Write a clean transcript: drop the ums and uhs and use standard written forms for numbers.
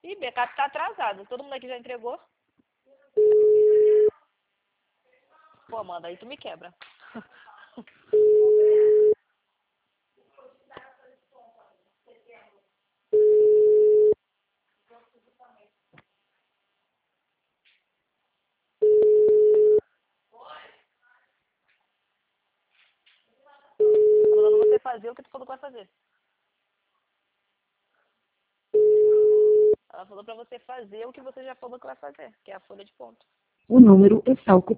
Ih, backup tá atrasado. Todo mundo aqui já entregou? Pô, Amanda, aí tu me quebra. Mandando você fazer o que tu falou que vai fazer. Ela falou pra você fazer o que você já falou que vai fazer, que é a folha de ponto. O número está ocupado.